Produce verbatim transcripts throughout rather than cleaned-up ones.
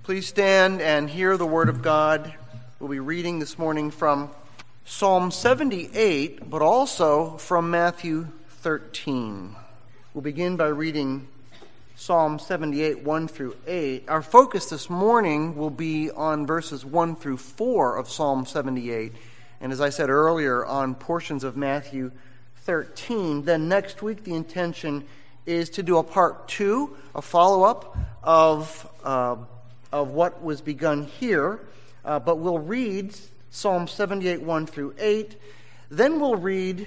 Please stand and hear the word of God. We'll be reading this morning from Psalm seventy-eight, but also from Matthew thirteen. We'll begin by reading Psalm seventy-eight, one through eight. Our focus this morning will be on verses one through four of Psalm seventy-eight, and as I said earlier, on portions of Matthew thirteen. Then next week, the intention is to do a part two, a follow-up of uh, of what was begun here, uh, but we'll read Psalm seventy-eight, one through eight. Then we'll read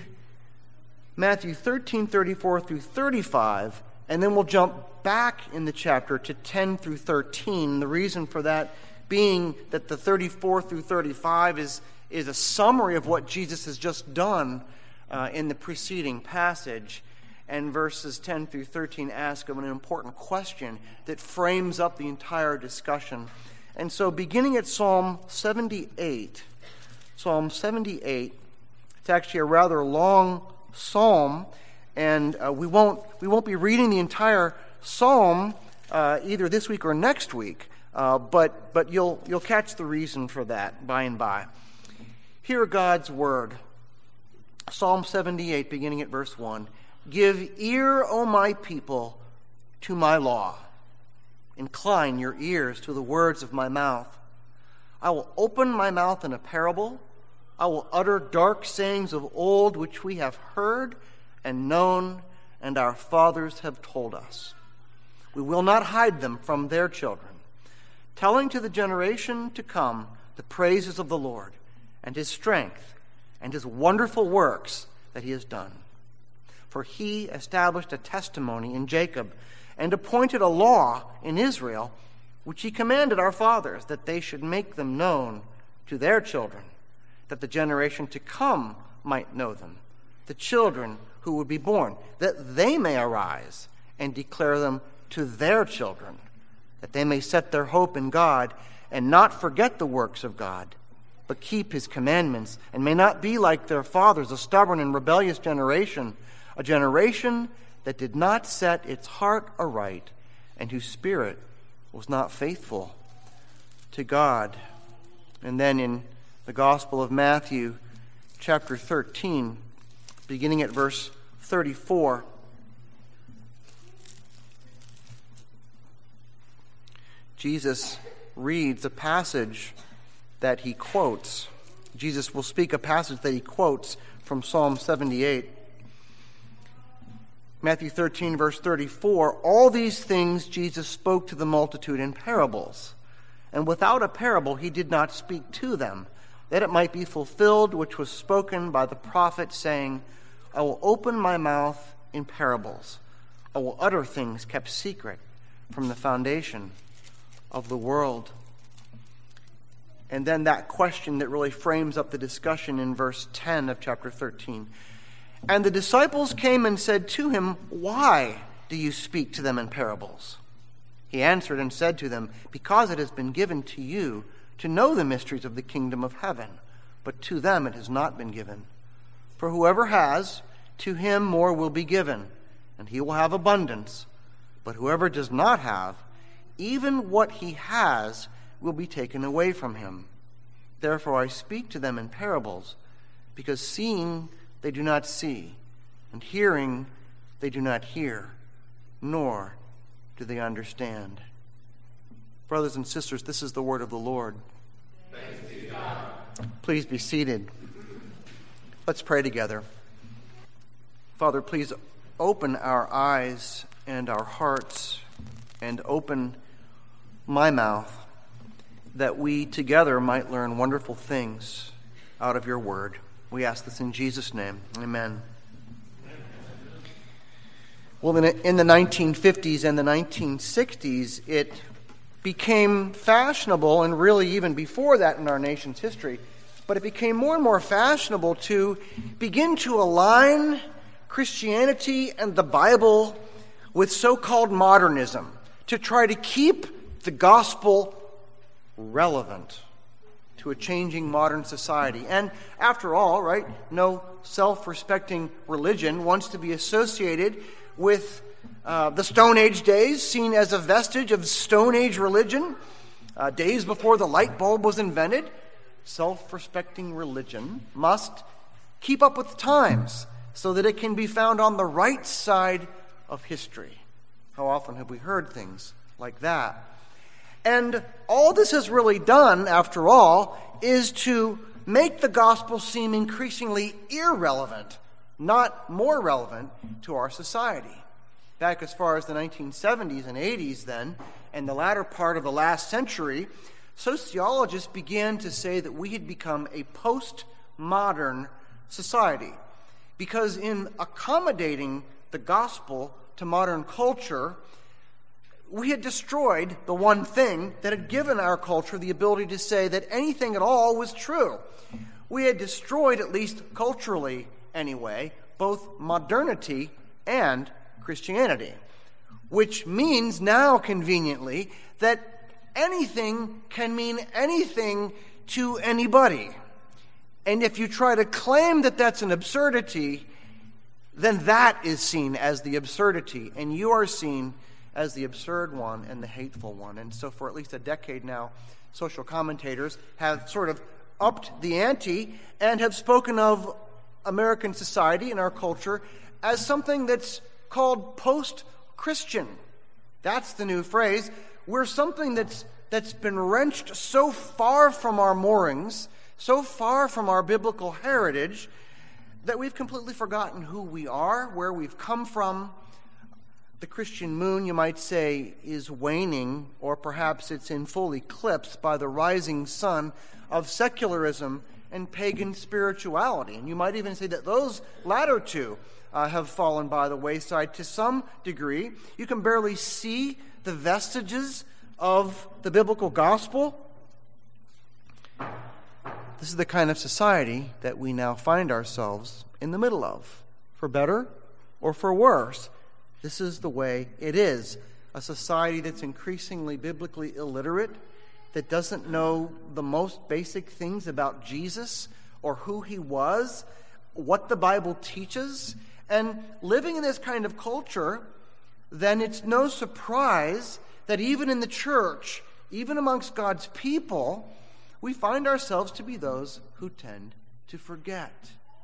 Matthew thirteen, thirty-four through thirty-five, and then we'll jump back in the chapter to ten through thirteen. The reason for that being that the thirty-four through thirty-five is, is a summary of what Jesus has just done uh, in the preceding passage. And verses ten through thirteen ask of an important question that frames up the entire discussion. And so beginning at Psalm seventy-eight, Psalm seventy-eight, it's actually a rather long psalm, and uh, we won't we won't be reading the entire psalm uh, either this week or next week, uh, but but you'll you'll catch the reason for that by and by. Hear God's word. Psalm seventy-eight, beginning at verse one. Give ear, O my people, to my law. Incline your ears to the words of my mouth. I will open my mouth in a parable. I will utter dark sayings of old, which we have heard and known, and our fathers have told us. We will not hide them from their children, telling to the generation to come the praises of the Lord, and his strength, and his wonderful works that he has done. For he established a testimony in Jacob and appointed a law in Israel, which he commanded our fathers, that they should make them known to their children, that the generation to come might know them, the children who would be born, that they may arise and declare them to their children, that they may set their hope in God and not forget the works of God, but keep his commandments, and may not be like their fathers, a stubborn and rebellious generation, a generation that did not set its heart aright, and whose spirit was not faithful to God. And then in the Gospel of Matthew, chapter thirteen, beginning at verse thirty-four, Jesus reads a passage that he quotes. Jesus will speak a passage that he quotes from Psalm seventy-eight. Matthew thirteen, verse thirty-four, all these things Jesus spoke to the multitude in parables, and without a parable he did not speak to them, that it might be fulfilled which was spoken by the prophet, saying, I will open my mouth in parables. I will utter things kept secret from the foundation of the world. And then that question that really frames up the discussion in verse ten of chapter thirteen. And the disciples came and said to him, Why do you speak to them in parables? He answered and said to them, Because it has been given to you to know the mysteries of the kingdom of heaven, but to them it has not been given. For whoever has, to him more will be given, and he will have abundance. But whoever does not have, even what he has will be taken away from him. Therefore I speak to them in parables, because seeing they do not see, and hearing they do not hear, nor do they understand. Brothers and sisters, this is the word of the Lord. Thanks be to God. Please be seated. Let's pray together. Father, please open our eyes and our hearts, and open my mouth, that we together might learn wonderful things out of your word. We ask this in Jesus' name. Amen. Well, in the nineteen fifties and the nineteen sixties, it became fashionable, and really even before that in our nation's history, but it became more and more fashionable to begin to align Christianity and the Bible with so-called modernism, to try to keep the gospel relevant to a changing modern society. And after all, right, no self-respecting religion wants to be associated with uh, the Stone Age days, seen as a vestige of Stone Age religion. Uh, days before the light bulb was invented, self-respecting religion must keep up with the times so that it can be found on the right side of history. How often have we heard things like that? And all this has really done, after all, is to make the gospel seem increasingly irrelevant, not more relevant to our society. Back as far as the nineteen seventies and eighties then, and the latter part of the last century, sociologists began to say that we had become a post-modern society, because in accommodating the gospel to modern culture, we had destroyed the one thing that had given our culture the ability to say that anything at all was true. We had destroyed, at least culturally anyway, both modernity and Christianity, which means now conveniently that anything can mean anything to anybody. And if you try to claim that that's an absurdity, then that is seen as the absurdity, and you are seen as the absurd one and the hateful one. And so for at least a decade now, social commentators have sort of upped the ante and have spoken of American society and our culture as something that's called post-Christian. That's the new phrase. We're something that's that's been wrenched so far from our moorings, so far from our biblical heritage, that we've completely forgotten who we are, where we've come from. The Christian moon, you might say, is waning, or perhaps it's in full eclipse by the rising sun of secularism and pagan spirituality. And you might even say that those latter two uh, have fallen by the wayside to some degree. You can barely see the vestiges of the biblical gospel. This is the kind of society that we now find ourselves in the middle of, for better or for worse. This is the way it is. A society that's increasingly biblically illiterate, that doesn't know the most basic things about Jesus or who he was, what the Bible teaches. And living in this kind of culture, then it's no surprise that even in the church, even amongst God's people, we find ourselves to be those who tend to forget.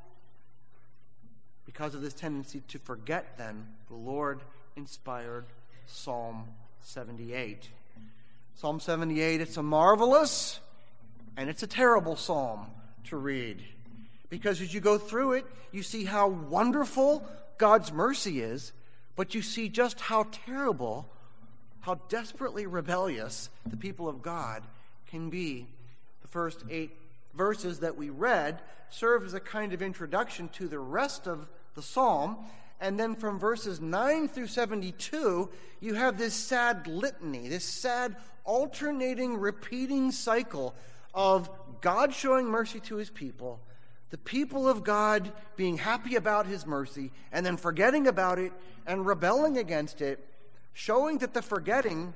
Because of this tendency to forget, then, the Lord inspired Psalm seventy-eight. Psalm seventy-eight, it's a marvelous and it's a terrible psalm to read. Because as you go through it, you see how wonderful God's mercy is, but you see just how terrible, how desperately rebellious the people of God can be. The first eight verses that we read serve as a kind of introduction to the rest of the psalm. And then from verses nine through seventy-two, you have this sad litany, this sad alternating, repeating cycle of God showing mercy to his people, the people of God being happy about his mercy, and then forgetting about it and rebelling against it, showing that the forgetting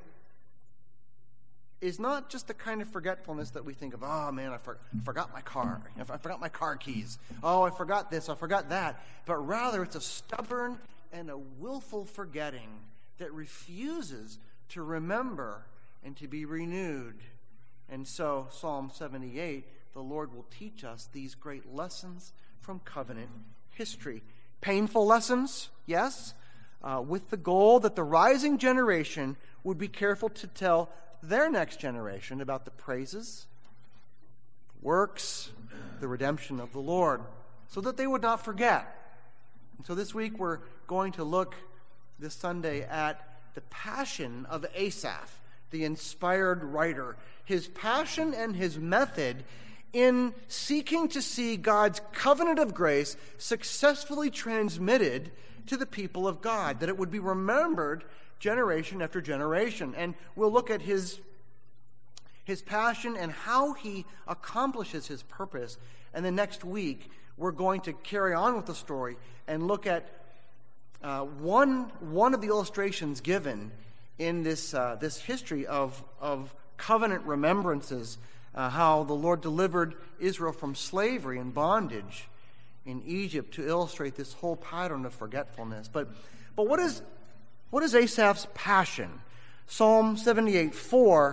is not just the kind of forgetfulness that we think of, oh man, I, for, I forgot my car. I forgot my car keys. Oh, I forgot this, I forgot that. But rather, it's a stubborn and a willful forgetting that refuses to remember and to be renewed. And so, Psalm seventy-eight, the Lord will teach us these great lessons from covenant history. Painful lessons, yes, uh, with the goal that the rising generation would be careful to tell their next generation about the praises, works, the redemption of the Lord, so that they would not forget. And so this week we're going to look this Sunday at the passion of Asaph, the inspired writer, his passion and his method in seeking to see God's covenant of grace successfully transmitted to the people of God, that it would be remembered generation after generation. And we'll look at his, his passion and how he accomplishes his purpose. And then next week, we're going to carry on with the story and look at uh, one, one of the illustrations given in this, uh, this history of, of covenant remembrances, uh, how the Lord delivered Israel from slavery and bondage in Egypt, to illustrate this whole pattern of forgetfulness. But, but what is What is Asaph's passion? Psalm seventy-eight four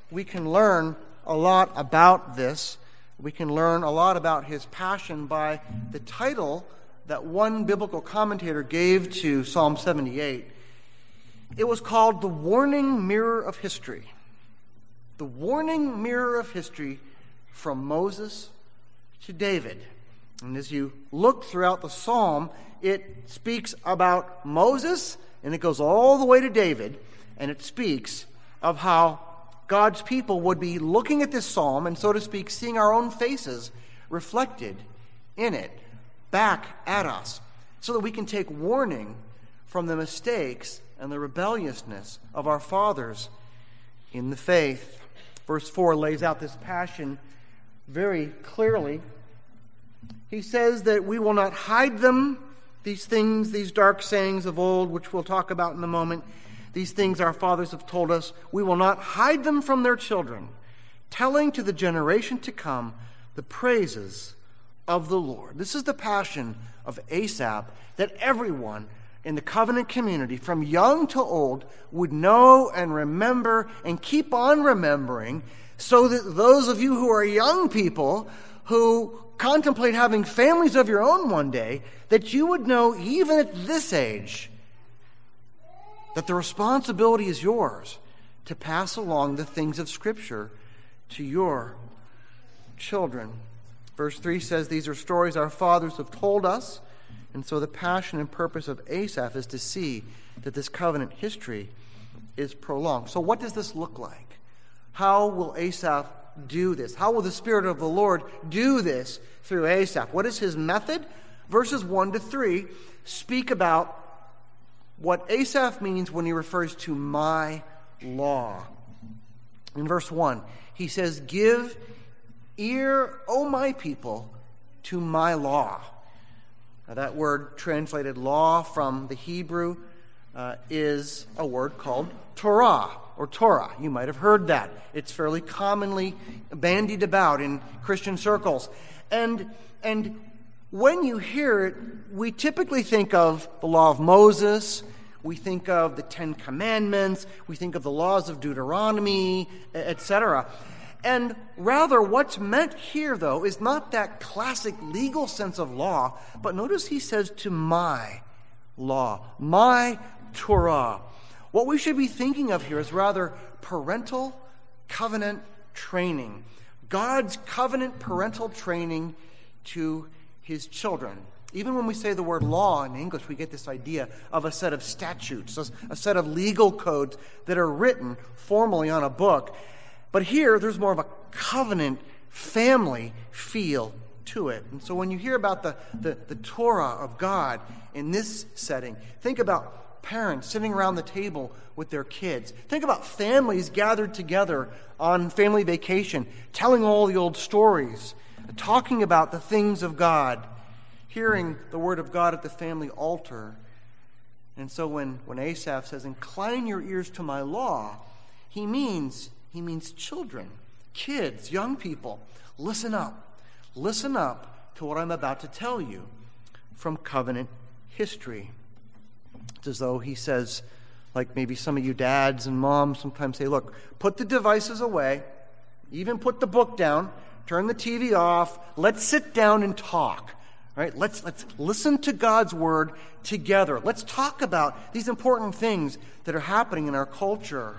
we can learn a lot about this. We can learn a lot about his passion by the title that one biblical commentator gave to Psalm seventy-eight. It was called The Warning Mirror of History. The Warning Mirror of History from Moses to David. And as you look throughout the psalm, it speaks about Moses, and it goes all the way to David, and it speaks of how God's people would be looking at this psalm and, so to speak, seeing our own faces reflected in it back at us, so that we can take warning from the mistakes and the rebelliousness of our fathers in the faith. Verse four lays out this passion very clearly. He says that we will not hide them, these things, these dark sayings of old, which we'll talk about in a moment. These things our fathers have told us. We will not hide them from their children, telling to the generation to come the praises of the Lord. This is the passion of Asaph, that everyone in the covenant community, from young to old, would know and remember and keep on remembering, so that those of you who are young people who contemplate having families of your own one day, that you would know even at this age that the responsibility is yours to pass along the things of Scripture to your children. Verse three says, these are stories our fathers have told us. And so the passion and purpose of Asaph is to see that this covenant history is prolonged. So what does this look like? How will Asaph do this? How will the Spirit of the Lord do this through Asaph? What is his method? Verses one to three speak about what Asaph means when he refers to my law. In verse one, he says, give ear, O my people, to my law. Now, that word translated law from the Hebrew uh, is a word called Torah, or Torah. You might have heard that. It's fairly commonly bandied about in Christian circles. And, and when you hear it, we typically think of the law of Moses, we think of the Ten Commandments, we think of the laws of Deuteronomy, et cetera. And rather, what's meant here, though, is not that classic legal sense of law, but notice he says to my law, my Torah. What we should be thinking of here is rather parental covenant training. God's covenant parental training to his children. Even when we say the word law in English, we get this idea of a set of statutes, a set of legal codes that are written formally on a book. But here, there's more of a covenant family feel to it. And so when you hear about the, the, the Torah of God in this setting, think about parents sitting around the table with their kids. Think about families gathered together on family vacation, telling all the old stories, talking about the things of God, hearing the word of God at the family altar. And so when, when Asaph says, incline your ears to my law, he means... He means children, kids, young people. Listen up. Listen up to what I'm about to tell you from covenant history. It's as though he says, like maybe some of you dads and moms sometimes say, look, put the devices away, even put the book down, turn the T V off, let's sit down and talk. Right? Let's, let's listen to God's word together. Let's talk about these important things that are happening in our culture.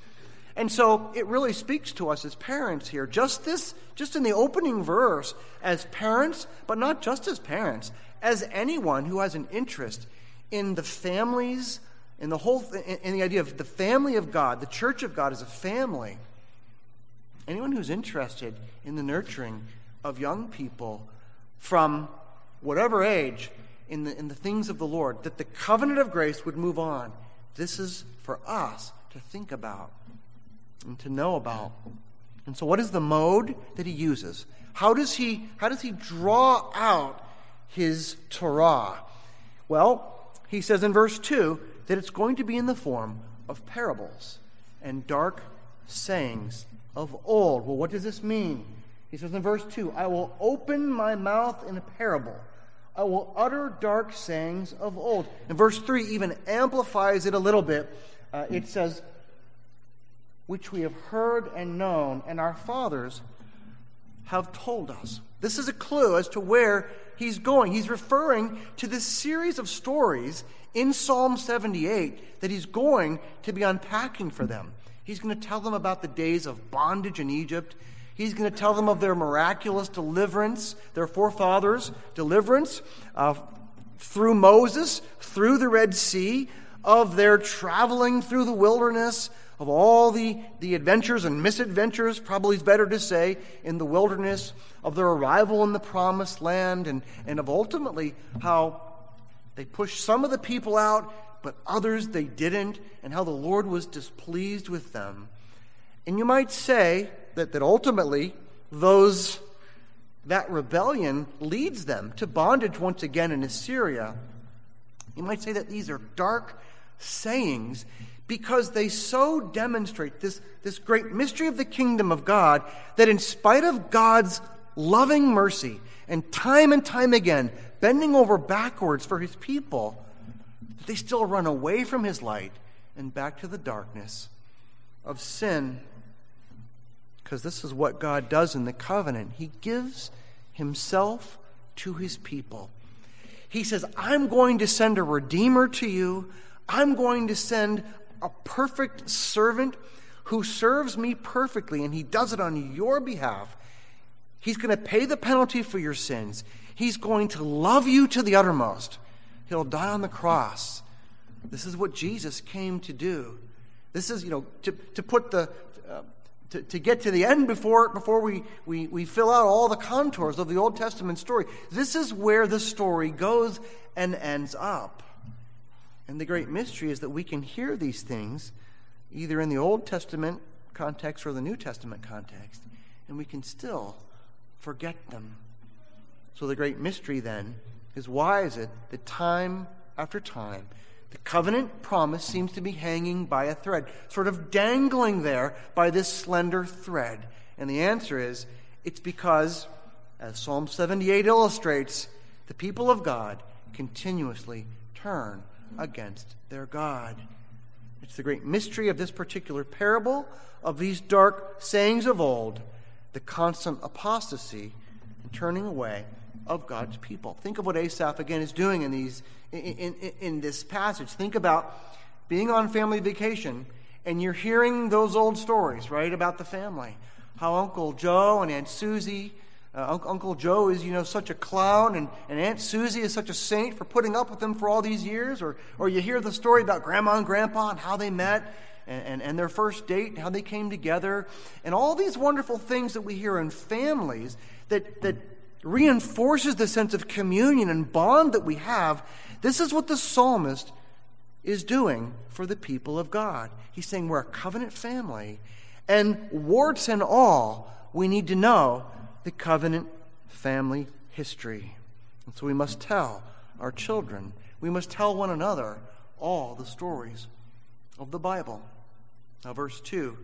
And so it really speaks to us as parents here. Just this, just in the opening verse, as parents, but not just as parents, as anyone who has an interest in the families, in the whole, in the idea of the family of God, the church of God as a family. Anyone who's interested in the nurturing of young people from whatever age in the in the things of the Lord, that the covenant of grace would move on. This is for us to think about and to know about. And so what is the mode that he uses? How does he how does he draw out his Torah? Well, he says in verse two that it's going to be in the form of parables and dark sayings of old. Well, what does this mean? He says in verse two, I will open my mouth in a parable. I will utter dark sayings of old. And verse three even amplifies it a little bit. Uh, it says, which we have heard and known, and our fathers have told us. This is a clue as to where he's going. He's referring to this series of stories in Psalm seventy-eight that he's going to be unpacking for them. He's going to tell them about the days of bondage in Egypt. He's going to tell them of their miraculous deliverance, their forefathers' deliverance uh, through Moses, through the Red Sea, of their traveling through the wilderness, of all the, the adventures and misadventures, probably is better to say, in the wilderness, of their arrival in the promised land, and, and of ultimately how they pushed some of the people out, but others they didn't, and how the Lord was displeased with them. And you might say that, that ultimately those that rebellion leads them to bondage once again in Assyria. You might say that these are dark sayings because they so demonstrate this, this great mystery of the kingdom of God that in spite of God's loving mercy and time and time again bending over backwards for his people, they still run away from his light and back to the darkness of sin. Because this is what God does in the covenant. He gives himself to his people. He says, I'm going to send a redeemer to you. I'm going to send a perfect servant who serves me perfectly, and he does it on your behalf. He's going to pay the penalty for your sins. He's going to love you to the uttermost. He'll die on the cross. This is what Jesus came to do. This is, you know, to, to put the... Uh, To, to get to the end before, before we, we, we fill out all the contours of the Old Testament story. This is where the story goes and ends up. And the great mystery is that we can hear these things either in the Old Testament context or the New Testament context, and we can still forget them. So the great mystery then is, why is it that time after time the covenant promise seems to be hanging by a thread, sort of dangling there by this slender thread? And the answer is, it's because, as Psalm seventy-eight illustrates, the people of God continuously turn against their God. It's the great mystery of this particular parable, of these dark sayings of old, the constant apostasy and turning away of God's people. Think of what Asaph again is doing in these in, in, in this passage. Think about being on family vacation and you're hearing those old stories, right, about the family. How Uncle Joe and Aunt Susie, uh, Un- Uncle Joe is, you know, such a clown, and, and Aunt Susie is such a saint for putting up with him for all these years. Or or you hear the story about Grandma and Grandpa and how they met, and, and, and their first date, and how they came together, and all these wonderful things that we hear in families that that reinforces the sense of communion and bond that we have. This is what the psalmist is doing for the people of God. He's saying we're a covenant family, and warts and all, we need to know the covenant family history. And so we must tell our children, we must tell one another all the stories of the Bible. Now, verse two,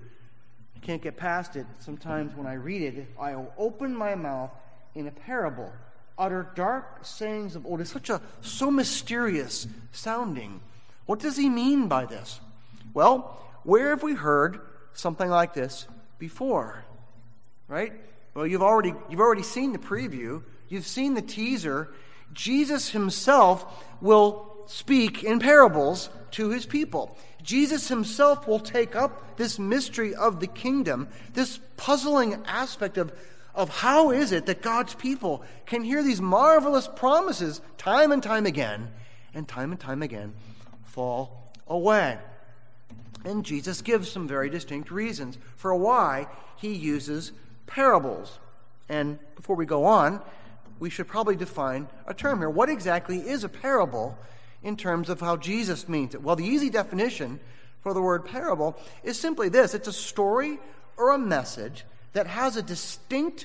I can't get past it. Sometimes when I read it, if I will open my mouth in a parable, utter dark sayings of old. It's such a so mysterious sounding. What does he mean by this? Well, where have we heard something like this before? Right? Well, you've already you've already seen the preview. You've seen the teaser. Jesus himself will speak in parables to his people. Jesus himself will take up this mystery of the kingdom, this puzzling aspect of of how is it that God's people can hear these marvelous promises time and time again, and time and time again fall away. And Jesus gives some very distinct reasons for why he uses parables. And before we go on, we should probably define a term here. What exactly is a parable in terms of how Jesus means it? Well, the easy definition for the word parable is simply this. It's a story or a message that has a distinct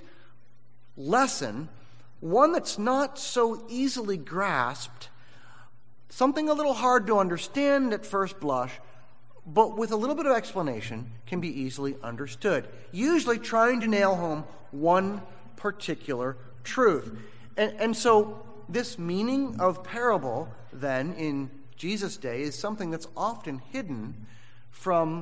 lesson, one that's not so easily grasped, something a little hard to understand at first blush, but with a little bit of explanation can be easily understood, usually trying to nail home one particular truth. And, and so this meaning of parable, then, in Jesus' day, is something that's often hidden from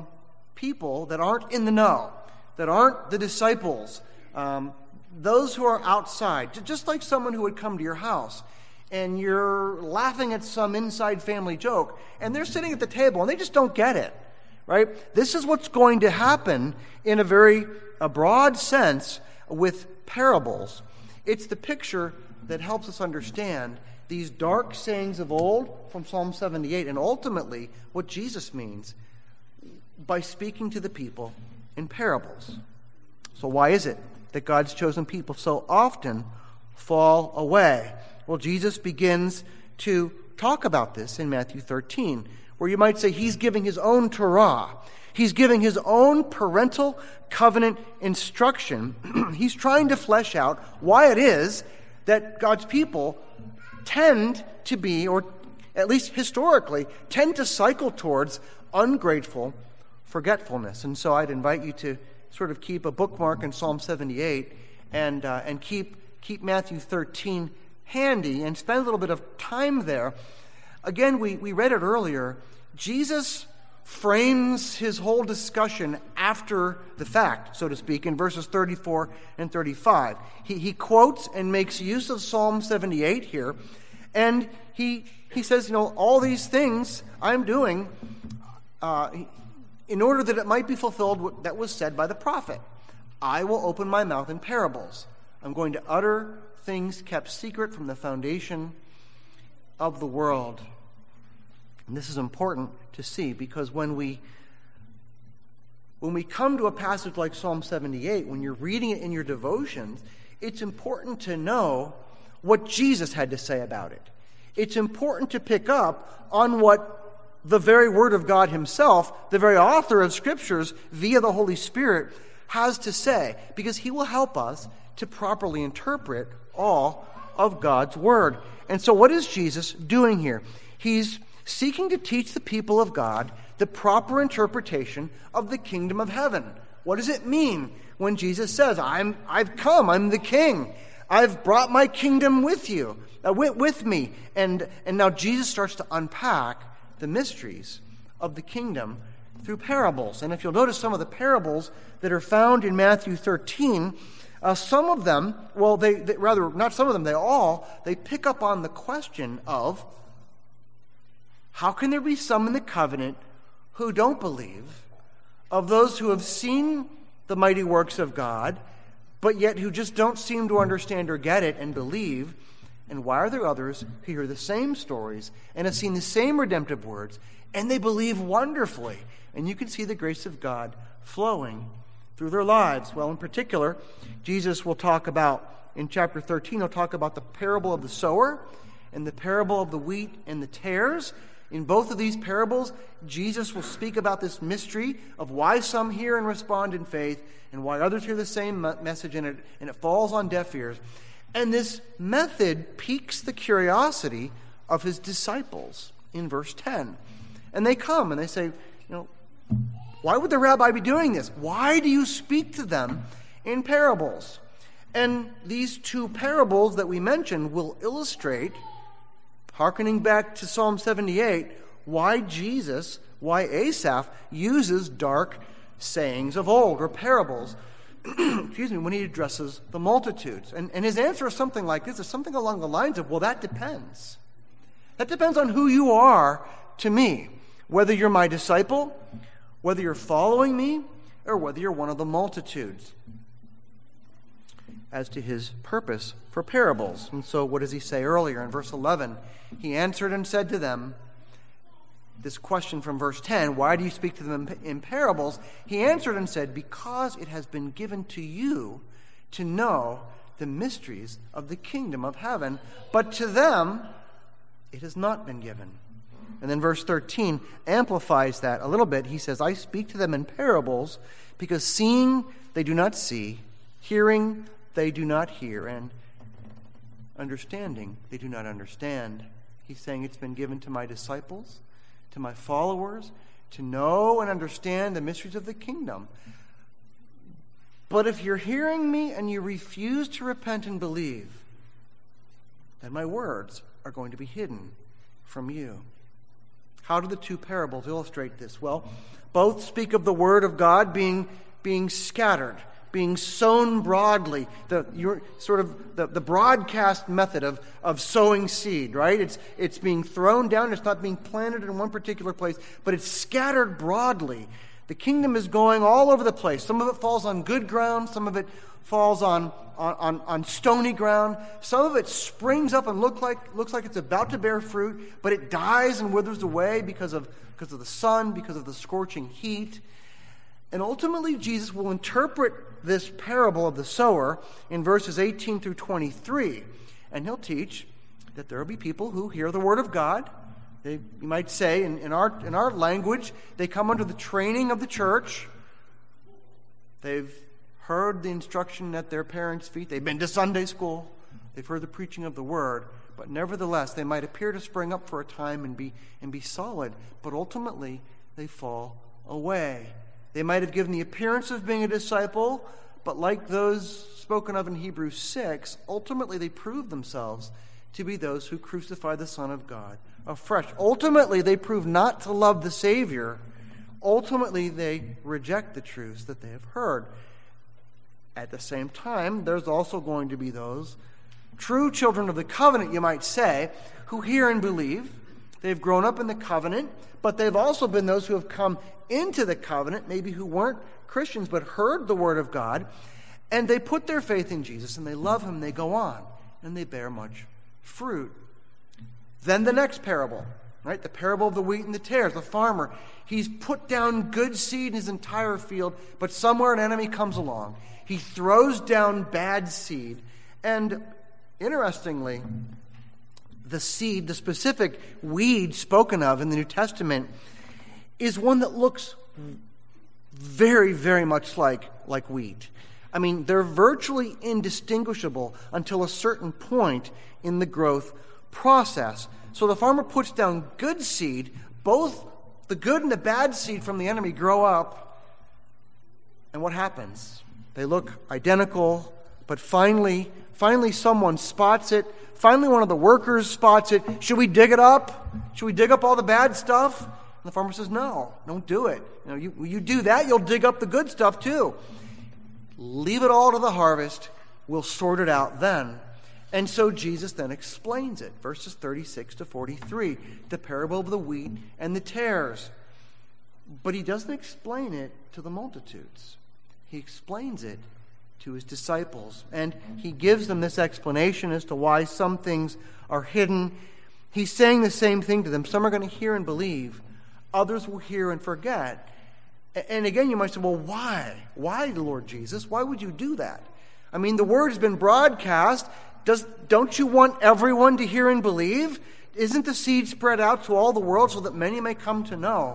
people that aren't in the know, that aren't the disciples, um, those who are outside, just like someone who would come to your house and you're laughing at some inside family joke, and they're sitting at the table and they just don't get it, right? This is what's going to happen in a very a broad sense with parables. It's the picture that helps us understand these dark sayings of old from Psalm seventy-eight, and ultimately what Jesus means by speaking to the people in parables. So why is it that God's chosen people so often fall away? Well, Jesus begins to talk about this in Matthew thirteen, where you might say he's giving his own Torah. He's giving his own parental covenant instruction. He's trying to flesh out why it is that God's people tend to be, or at least historically, tend to cycle towards ungrateful forgetfulness. And so I'd invite you to sort of keep a bookmark in Psalm seventy-eight and uh, and keep keep Matthew thirteen handy and spend a little bit of time there. Again, we, we read it earlier. Jesus frames his whole discussion after the fact, so to speak, in verses thirty-four and thirty-five. He, he quotes and makes use of Psalm seventy-eight here, and he he says, you know, all these things I'm doing uh, in order that it might be fulfilled that was said by the prophet. I will open my mouth in parables. I'm going to utter things kept secret from the foundation of the world. And this is important to see, because when we when we come to a passage like Psalm seventy-eight, when you're reading it in your devotions, it's important to know what Jesus had to say about it. It's important to pick up on what the very Word of God himself, the very author of Scriptures, via the Holy Spirit, has to say, because he will help us to properly interpret all of God's Word. And so what is Jesus doing here? He's seeking to teach the people of God the proper interpretation of the kingdom of heaven. What does it mean when Jesus says, I'm, I've come, I'm the king, I've brought my kingdom with you, uh, with, with me. And, and now Jesus starts to unpack the mysteries of the kingdom through parables. And if you'll notice some of the parables that are found in Matthew thirteen, uh, some of them, well, they, they rather, not some of them, they all, they pick up on the question of, how can there be some in the covenant who don't believe, of those who have seen the mighty works of God, but yet who just don't seem to understand or get it and believe? And why are there others who hear the same stories and have seen the same redemptive words, and they believe wonderfully? And you can see the grace of God flowing through their lives. Well, in particular, Jesus will talk about, in chapter thirteen, he'll talk about the parable of the sower and the parable of the wheat and the tares. In both of these parables, Jesus will speak about this mystery of why some hear and respond in faith and why others hear the same message and it, and it falls on deaf ears. And this method piques the curiosity of his disciples in verse ten. And they come and they say, you know, why would the rabbi be doing this? Why do you speak to them in parables? And these two parables that we mentioned will illustrate, hearkening back to Psalm seventy-eight, why Jesus, why Asaph uses dark sayings of old, or parables, excuse me, when he addresses the multitudes. And, and his answer is something like this, is something along the lines of, well, that depends. That depends on who you are to me, whether you're my disciple, whether you're following me, or whether you're one of the multitudes, as to his purpose for parables. And so what does he say earlier in verse eleven? He answered and said to them, this question from verse ten, why do you speak to them in parables? He answered and said, because it has been given to you to know the mysteries of the kingdom of heaven, but to them it has not been given. And then verse thirteen amplifies that a little bit. He says, I speak to them in parables because seeing they do not see, hearing they do not hear, and understanding they do not understand. He's saying it's been given to my disciples, to my followers, to know and understand the mysteries of the kingdom. But if you're hearing me and you refuse to repent and believe, then my words are going to be hidden from you. How do the two parables illustrate this? Well, both speak of the word of God being, being scattered, being sown broadly, the you're, sort of the, the broadcast method of, of sowing seed, right? It's, it's being thrown down. It's not being planted in one particular place, but it's scattered broadly. The kingdom is going all over the place. Some of it falls on good ground. Some of it falls on, on, on stony ground. Some of it springs up and look like, looks like it's about to bear fruit, but it dies and withers away because of, because of the sun, because of the scorching heat. And ultimately, Jesus will interpret this parable of the sower in verses eighteen through twenty-three. And he'll teach that there will be people who hear the word of God. They, you might say, in, in, our, in our language, they come under the training of the church. They've heard the instruction at their parents' feet. They've been to Sunday school. They've heard the preaching of the word. But nevertheless, they might appear to spring up for a time and be, and be solid. But ultimately, they fall away. They might have given the appearance of being a disciple, but like those spoken of in Hebrews six, ultimately they prove themselves to be those who crucify the Son of God afresh. Ultimately, they prove not to love the Savior. Ultimately, they reject the truths that they have heard. At the same time, there's also going to be those true children of the covenant, you might say, who hear and believe. They've grown up in the covenant, but they've also been those who have come into the covenant, maybe who weren't Christians but heard the word of God, and they put their faith in Jesus and they love him, they go on, and they bear much fruit. Then the next parable, right? The parable of the wheat and the tares. The farmer, he's put down good seed in his entire field, but somewhere an enemy comes along. He throws down bad seed, and interestingly, the seed, the specific weed spoken of in the New Testament, is one that looks very, very much like, like wheat. I mean, they're virtually indistinguishable until a certain point in the growth process. So the farmer puts down good seed. Both the good and the bad seed from the enemy grow up. And what happens? They look identical, but finally, finally someone spots it. Finally, one of the workers spots it. Should we dig it up? Should we dig up all the bad stuff? And the farmer says, no, don't do it. You know, you, you do that, you'll dig up the good stuff too. Leave it all to the harvest. We'll sort it out then. And so Jesus then explains it. Verses thirty-six to forty-three, the parable of the wheat and the tares. But he doesn't explain it to the multitudes. He explains it to his disciples. And he gives them this explanation as to why some things are hidden. He's saying the same thing to them. Some are going to hear and believe. Others will hear and forget. And again, you might say, well, why? Why, Lord Jesus? Why would you do that? I mean, the word has been broadcast. Does, don't you want everyone to hear and believe? Isn't the seed spread out to all the world so that many may come to know?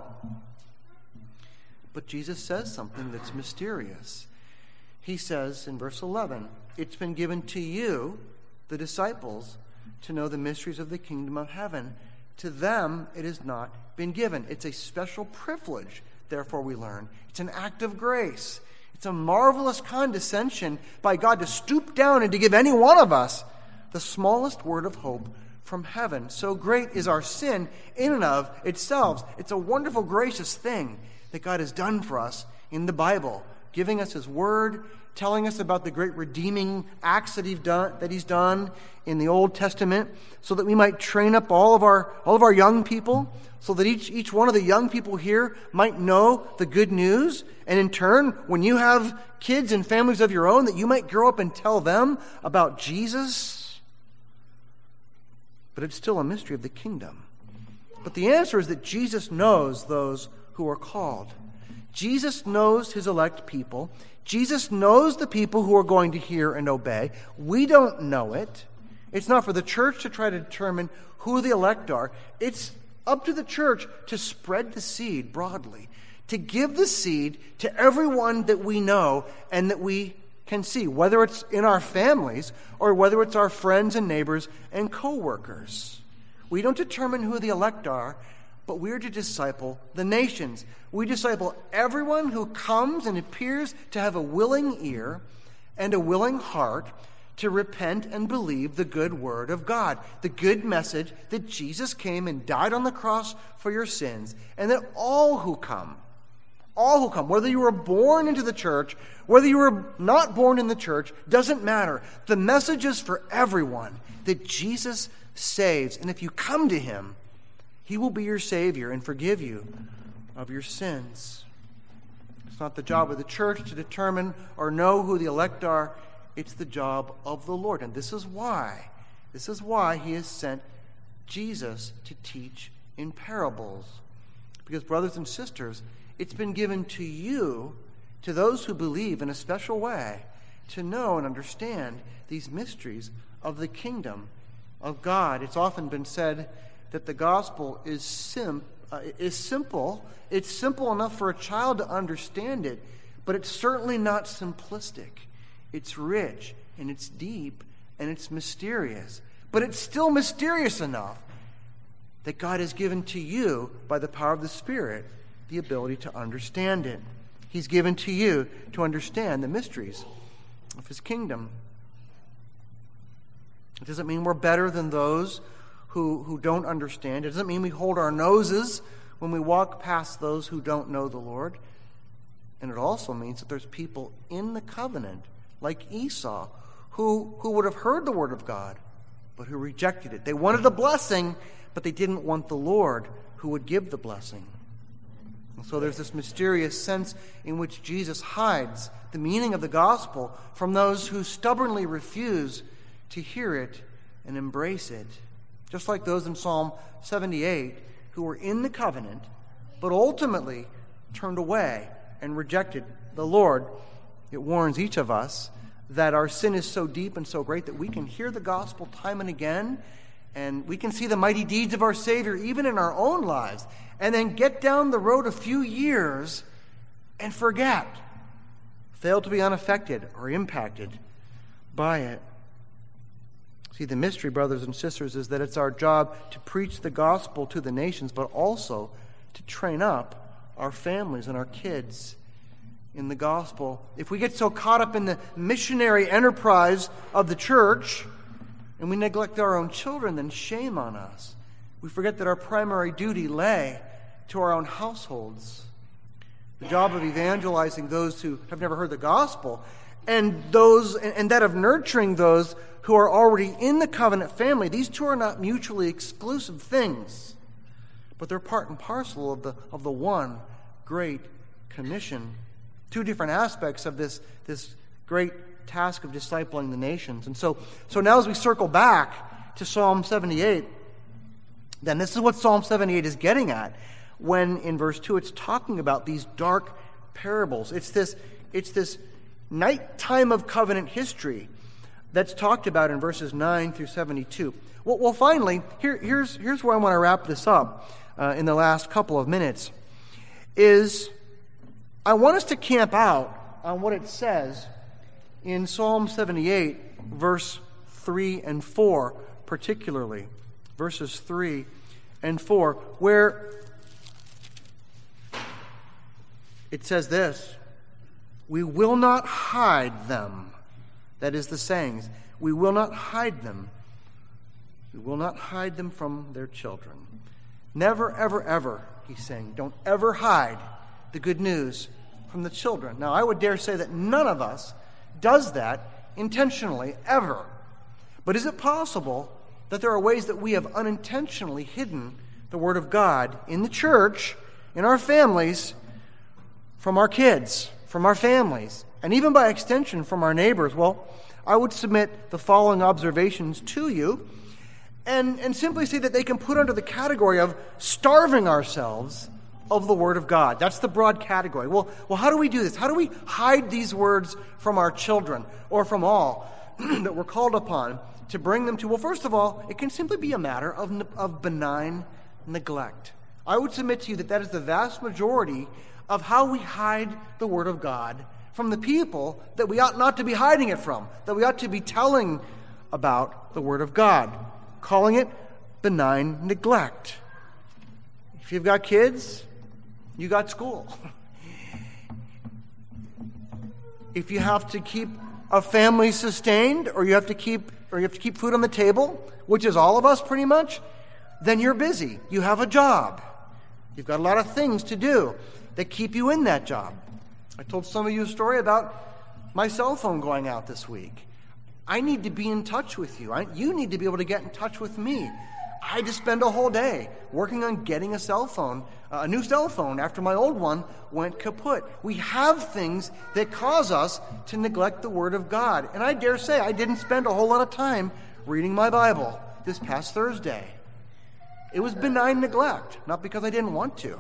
But Jesus says something that's mysterious. He says in verse eleven, it's been given to you, the disciples, to know the mysteries of the kingdom of heaven. To them it has not been given. It's a special privilege, therefore we learn. It's an act of grace. It's a marvelous condescension by God to stoop down and to give any one of us the smallest word of hope from heaven. So great is our sin in and of itself. It's a wonderful, gracious thing that God has done for us in the Bible, giving us his word, telling us about the great redeeming acts that he's done, that he's done in the Old Testament, so that we might train up all of our all of our young people, so that each each one of the young people here might know the good news, and in turn, when you have kids and families of your own, that you might grow up and tell them about Jesus. But it's still a mystery of the kingdom. But the answer is that Jesus knows those who are called. Jesus knows his elect people. Jesus knows the people who are going to hear and obey. We don't know it. It's not for the church to try to determine who the elect are. It's up to the church to spread the seed broadly, to give the seed to everyone that we know and that we can see, whether it's in our families or whether it's our friends and neighbors and co-workers. We don't determine who the elect are, but we're to disciple the nations. We disciple everyone who comes and appears to have a willing ear and a willing heart to repent and believe the good word of God, the good message that Jesus came and died on the cross for your sins, and that all who come, all who come, whether you were born into the church, whether you were not born in the church, doesn't matter. The message is for everyone that Jesus saves, and if you come to him, he will be your Savior and forgive you of your sins. It's not the job of the church to determine or know who the elect are. It's the job of the Lord. And this is why, this is why he has sent Jesus to teach in parables. Because, brothers and sisters, it's been given to you, to those who believe in a special way, to know and understand these mysteries of the kingdom of God. It's often been said that the gospel is sim, uh, is simple. It's simple enough for a child to understand it, but it's certainly not simplistic. It's rich, and it's deep, and it's mysterious. But it's still mysterious enough that God has given to you, by the power of the Spirit, the ability to understand it. He's given to you to understand the mysteries of his kingdom. It doesn't mean we're better than those who, who don't understand. It doesn't mean we hold our noses when we walk past those who don't know the Lord. And it also means that there's people in the covenant, like Esau, who, who would have heard the word of God, but who rejected it. They wanted a blessing, but they didn't want the Lord who would give the blessing. And so there's this mysterious sense in which Jesus hides the meaning of the gospel from those who stubbornly refuse to hear it and embrace it. Just like those in Psalm seventy-eight who were in the covenant, but ultimately turned away and rejected the Lord. It warns each of us that our sin is so deep and so great that we can hear the gospel time and again, and we can see the mighty deeds of our Savior even in our own lives, and then get down the road a few years and forget, fail to be unaffected or impacted by it. See, the mystery, brothers and sisters, is that it's our job to preach the gospel to the nations, but also to train up our families and our kids in the gospel. If we get so caught up in the missionary enterprise of the church and we neglect our own children, then shame on us. We forget that our primary duty lay to our own households. The job of evangelizing those who have never heard the gospel, and those and that of nurturing those who are already in the covenant family. These two are not mutually exclusive things, but they're part and parcel of the of the one great commission. Two different aspects of this, this great task of discipling the nations. And so, so now as we circle back to Psalm seventy-eight, then this is what Psalm seventy-eight is getting at when in verse two it's talking about these dark parables. It's this, it's this nighttime of covenant history that's talked about in verses nine through seventy-two. Well, well finally, here, here's, here's where I want to wrap this up uh, in the last couple of minutes, is I want us to camp out on what it says in Psalm seventy-eight, verse three and four, particularly. Verses three and four, where it says this: "We will not hide them." That is the sayings. We will not hide them. We will not hide them from their children. Never, ever, ever, he's saying, don't ever hide the good news from the children. Now, I would dare say that none of us does that intentionally, ever. But is it possible that there are ways that we have unintentionally hidden the Word of God in the church, in our families, from our kids, from our families, and even by extension from our neighbors? Well, I would submit the following observations to you and, and simply say that they can put under the category of starving ourselves of the Word of God. That's the broad category. Well, well, how do we do this? How do we hide these words from our children or from all that we're called upon to bring them to? Well, first of all, it can simply be a matter of, of benign neglect. I would submit to you that that is the vast majority of how we hide the Word of God from the people that we ought not to be hiding it from, that we ought to be telling about the Word of God, calling it benign neglect. If you've got kids, you got school. If you have to keep a family sustained, or you have to keep or you have to keep food on the table, which is all of us pretty much, then you're busy. You have a job. You've got a lot of things to do that keep you in that job. I told some of you a story about my cell phone going out this week. I need to be in touch with you. I, you need to be able to get in touch with me. I just spend a whole day working on getting a cell phone, uh, a new cell phone, after my old one went kaput. We have things that cause us to neglect the Word of God. And I dare say I didn't spend a whole lot of time reading my Bible this past Thursday. It was benign neglect, not because I didn't want to.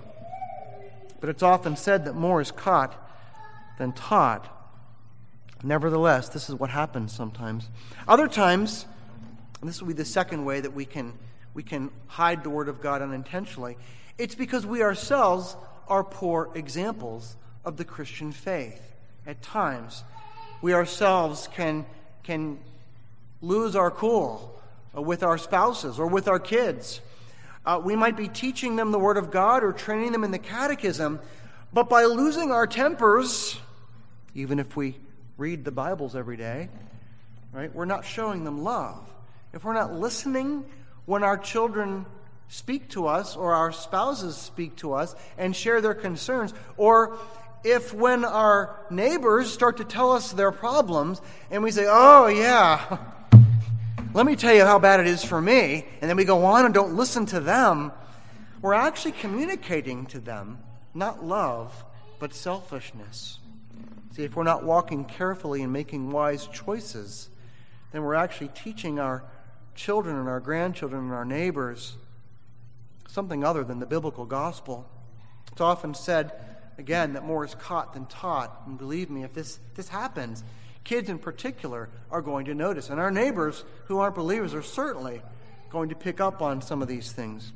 But it's often said that more is caught than taught. Nevertheless, this is what happens sometimes. Other times, and this will be the second way that we can we can hide the Word of God unintentionally, it's because we ourselves are poor examples of the Christian faith. At times, we ourselves can can lose our cool with our spouses or with our kids. Uh, we might be teaching them the Word of God or training them in the catechism, but by losing our tempers, even if we read the Bibles every day, right, we're not showing them love. If we're not listening when our children speak to us or our spouses speak to us and share their concerns, or if when our neighbors start to tell us their problems and we say, oh yeah, let me tell you how bad it is for me, and then we go on and don't listen to them, we're actually communicating to them not love, but selfishness. See, if we're not walking carefully and making wise choices, then we're actually teaching our children and our grandchildren and our neighbors something other than the biblical gospel. It's often said, again, that more is caught than taught. And believe me, if this, this happens, kids in particular are going to notice. And our neighbors who aren't believers are certainly going to pick up on some of these things.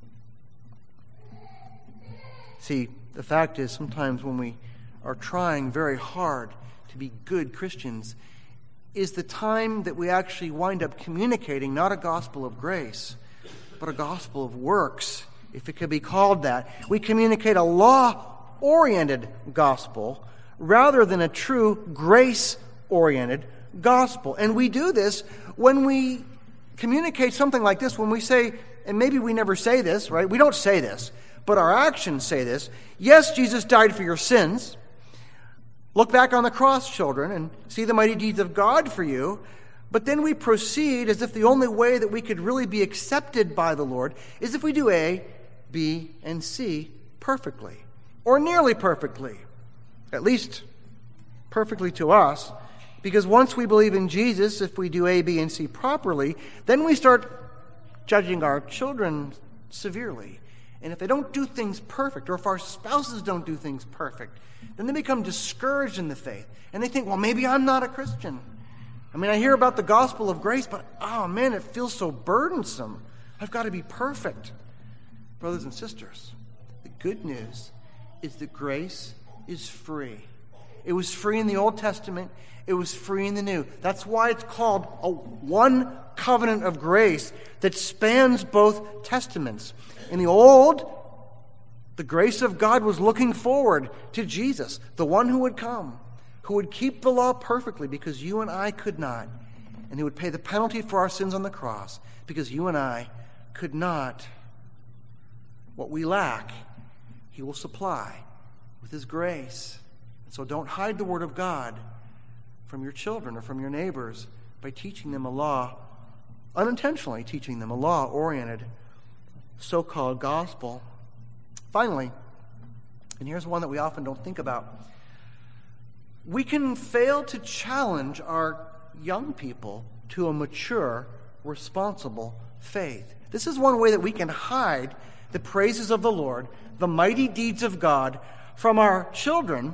See, the fact is, sometimes when we are trying very hard to be good Christians, is the time that we actually wind up communicating not a gospel of grace, but a gospel of works, if it could be called that. We communicate a law-oriented gospel rather than a true grace-oriented gospel. And we do this when we communicate something like this, when we say, and maybe we never say this, right? We don't say this, but our actions say this. Yes, Jesus died for your sins. Look back on the cross, children, and see the mighty deeds of God for you. But then we proceed as if the only way that we could really be accepted by the Lord is if we do A, B, and C perfectly, or nearly perfectly, at least perfectly to us. Because once we believe in Jesus, if we do A, B, and C properly, then we start judging our children severely. And if they don't do things perfect, or if our spouses don't do things perfect, then they become discouraged in the faith. And they think, well, maybe I'm not a Christian. I mean, I hear about the gospel of grace, but, oh, man, it feels so burdensome. I've got to be perfect. Brothers and sisters, the good news is that grace is free. It was free in the Old Testament. It was free in the New. That's why it's called a one covenant of grace that spans both testaments. In the Old, the grace of God was looking forward to Jesus, the one who would come, who would keep the law perfectly because you and I could not, and who would pay the penalty for our sins on the cross because you and I could not. What we lack, he will supply with his grace. So don't hide the word of God from your children or from your neighbors by teaching them a law, unintentionally teaching them a law-oriented so-called gospel. Finally, and here's one that we often don't think about, we can fail to challenge our young people to a mature, responsible faith. This is one way that we can hide the praises of the Lord, the mighty deeds of God, from our children.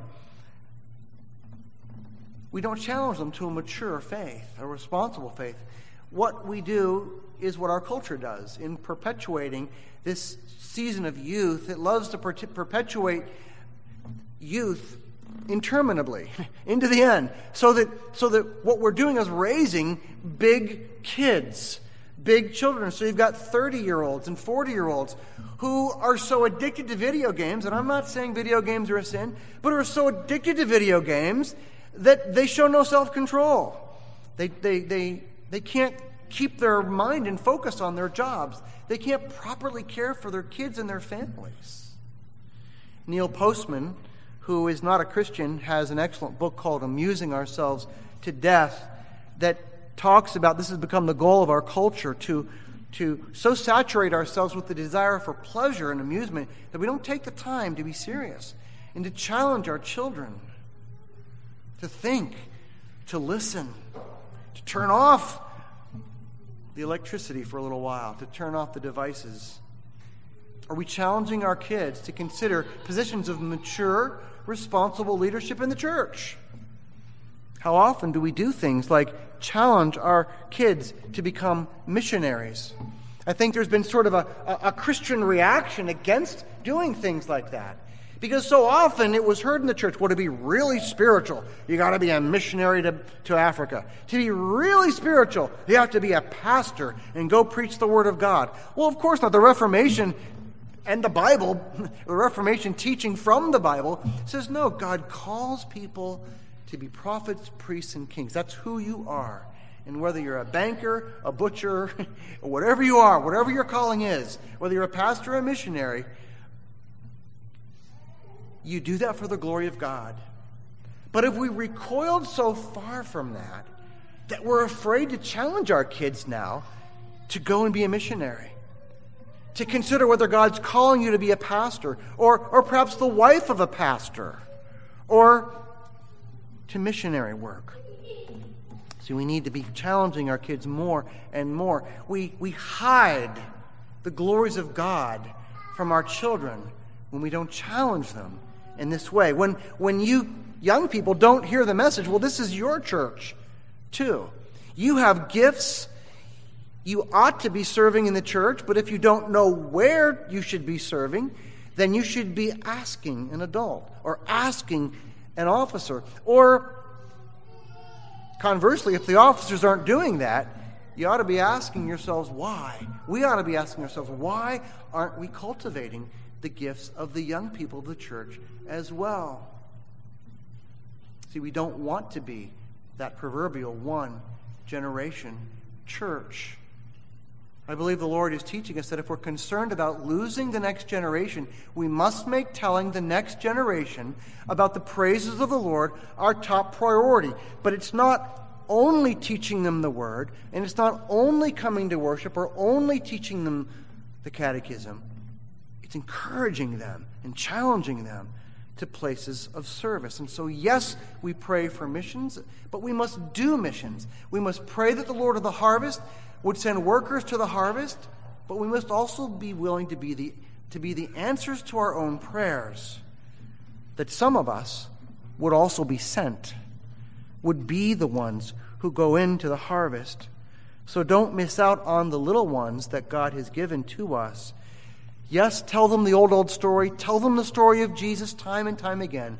We don't challenge them to a mature faith, a responsible faith. What we do is what our culture does in perpetuating this season of youth. It loves to per- perpetuate youth interminably into the end, so that so that what we're doing is raising big kids, big children. So you've got thirty-year-olds and forty-year-olds who are so addicted to video games, and I'm not saying video games are a sin, but are so addicted to video games that they show no self-control. They, they, they, they can't keep their mind and focus on their jobs. They can't properly care for their kids and their families. Neil Postman, who is not a Christian, has an excellent book called Amusing Ourselves to Death that talks about this has become the goal of our culture, to, to so saturate ourselves with the desire for pleasure and amusement that we don't take the time to be serious and to challenge our children to think, to listen, to turn off the electricity for a little while, to turn off the devices. Are we challenging our kids to consider positions of mature, responsible leadership in the church? How often do we do things like challenge our kids to become missionaries? I think there's been sort of a, a, a Christian reaction against doing things like that. Because so often it was heard in the church, well, to be really spiritual, you got to be a missionary to, to Africa. To be really spiritual, you have to be a pastor and go preach the Word of God. Well, of course not. The Reformation and the Bible, the Reformation teaching from the Bible says, no, God calls people to be prophets, priests, and kings. That's who you are. And whether you're a banker, a butcher, or whatever you are, whatever your calling is, whether you're a pastor or a missionary, you do that for the glory of God. But if we recoiled so far from that, that we're afraid to challenge our kids now to go and be a missionary, to consider whether God's calling you to be a pastor, or, or perhaps the wife of a pastor, or to missionary work. So we need to be challenging our kids more and more. We, we hide the glories of God from our children when we don't challenge them in this way. When, when you young people don't hear the message, well, this is your church too. You have gifts. You ought to be serving in the church, but if you don't know where you should be serving, then you should be asking an adult or asking an officer. Or conversely, if the officers aren't doing that, you ought to be asking yourselves why. We ought to be asking ourselves, why aren't we cultivating the gifts of the young people of the church as well? See, we don't want to be that proverbial one generation church. I believe the Lord is teaching us that if we're concerned about losing the next generation, we must make telling the next generation about the praises of the Lord our top priority. But it's not only teaching them the Word, and it's not only coming to worship or only teaching them the catechism. It's encouraging them and challenging them to places of service. And so, yes, we pray for missions, but we must do missions. We must pray that the Lord of the harvest would send workers to the harvest, but we must also be willing to be the to be the answers to our own prayers, that some of us would also be sent, would be the ones who go into the harvest. So don't miss out on the little ones that God has given to us. Yes, tell them the old, old story. Tell them the story of Jesus time and time again,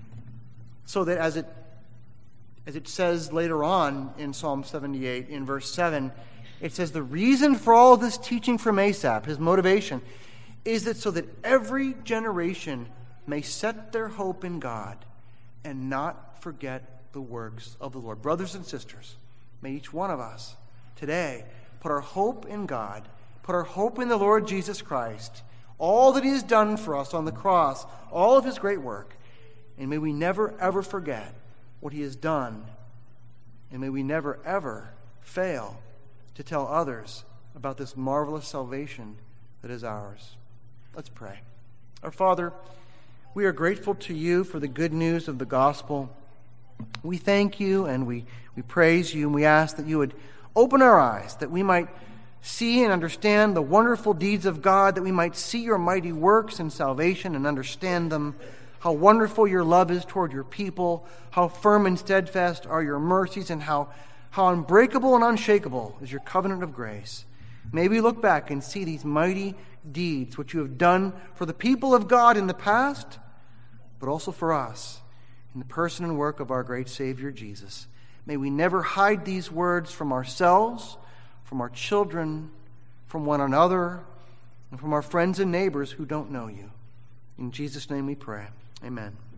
so that as it as it says later on in Psalm seventy-eight, in verse seven, it says the reason for all of this teaching from Asaph, his motivation, is that so that every generation may set their hope in God and not forget the works of the Lord. Brothers and sisters, may each one of us today put our hope in God, put our hope in the Lord Jesus Christ, all that He has done for us on the cross, all of His great work, and may we never, ever forget what He has done, and may we never, ever fail to tell others about this marvelous salvation that is ours. Let's pray. Our Father, we are grateful to You for the good news of the gospel. We thank You and we, we praise You, and we ask that You would open our eyes, that we might see and understand the wonderful deeds of God, that we might see Your mighty works in salvation and understand them, how wonderful Your love is toward Your people, how firm and steadfast are Your mercies, and how How unbreakable and unshakable is Your covenant of grace. May we look back and see these mighty deeds, which You have done for the people of God in the past, but also for us in the person and work of our great Savior, Jesus. May we never hide these words from ourselves, from our children, from one another, and from our friends and neighbors who don't know You. In Jesus' name we pray. Amen.